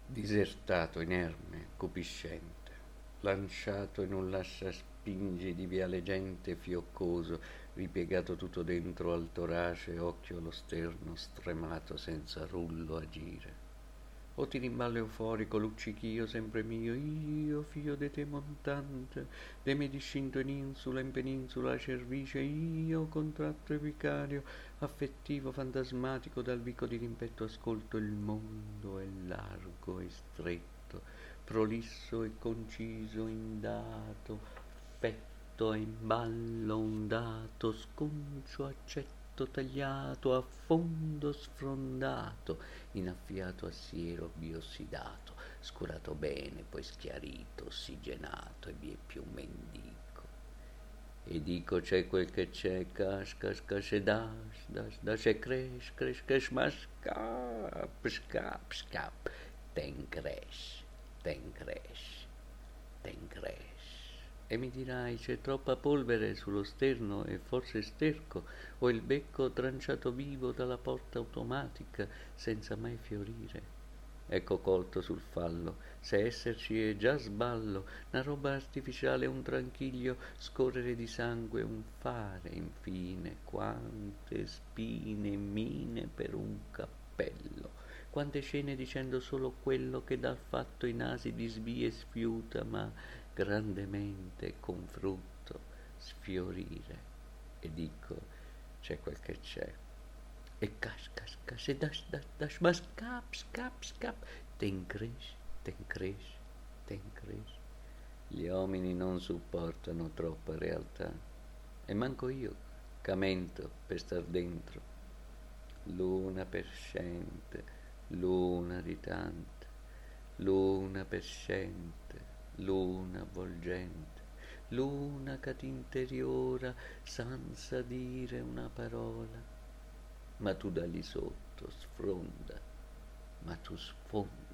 Disertato, inerme, cupiscente, lanciato in un lasciaspingi di viale gente fioccoso, ripiegato tutto dentro al torace, occhio allo sterno, stremato senza rullo agire. O ti rimballo euforico, luccichio sempre mio, io, figlio de te montante, de me discinto in peninsula cervice, io, contratto e vicario, affettivo, fantasmatico, dal vico di rimpetto ascolto il mondo è largo e stretto, prolisso e conciso, indato, fetto e in ballo ondato, sconcio, accetto, tagliato, a fondo sfrondato, innaffiato a siero biossidato, scurato bene, poi schiarito, ossigenato e vieppiù mendico. E dico c'è quel che c'è, cash, cash, cash e dash e crash, crash, crash, ma scap, ten crash, ten crash, ten crash. E mi dirai c'è troppa polvere sullo sterno e forse sterco, o il becco tranciato vivo dalla porta automatica senza mai fiorire. Ecco colto sul fallo, se esserci è già sballo, una roba artificiale, un tranquiglio, scorrere di sangue, un fare, infine, quante spine, mine per un cappello, quante scene dicendo solo quello che dal fatto i nasi disvia e sfiuta, ma grandemente con frutto sfiorire. E dico, c'è quel che c'è. E cash, e dash, ma scap, ten cresce, ten cresce. Gli uomini non supportano troppa realtà, e manco io, camento per star dentro. Luna perscente, luna di tante, luna perscente, luna volgente, luna che t'interiora senza dire una parola, ma tu da lì sotto sfronda, ma tu sfondi